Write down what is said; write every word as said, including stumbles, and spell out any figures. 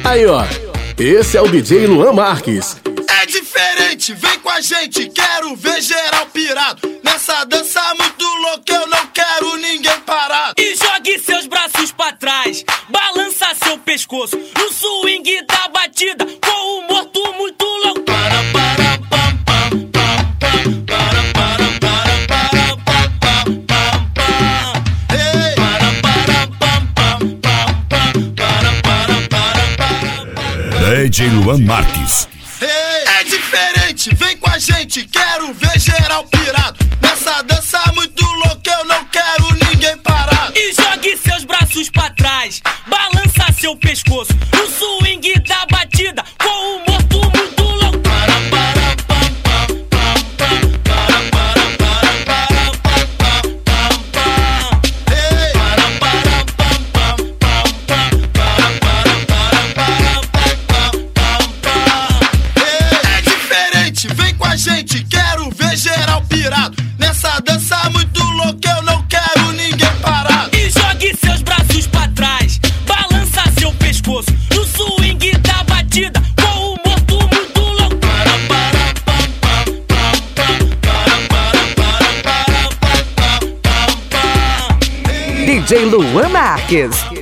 Aí, ó, esse é o D J Luan Marques. É diferente, vem com a gente, quero ver geral pirado. Nessa dança muito louca, eu não quero ninguém parado. E jogue seus braços pra trás, balança seu pescoço no swing da batida, com o morto muito louco. Para, para, pam, pam, pam, pam, para, para, para, para, pam, pam, pam, pam. Ei, para, para, pam, pam, pam, pam, para, para, para, para. D J Luan Marques. É diferente, vem com a gente, quero ver geral pirado. Nessa dança muito louca, eu não quero ninguém parado. E jogue seus braços pra trás, balança seu pescoço no swing da batida, com o morto muito louco. Para, para, pam, pam, pam, pam, para, para, para, para, pam, pam, pam. Ei, Para, para, pam, pam, pam, pam, para, para, para, para, pam, pam, pam. é diferente, vem com a gente, quero ver geral pirado. Nessa dança muito louca, eu não quero ninguém parado. E jogue seus braços pra trás, balança seu pescoço no swing da batida, com o morto muito louco. Para, para, pam, pam, pam, pam, para, para, para, para, pam, pam, pam. D J Luan Marques.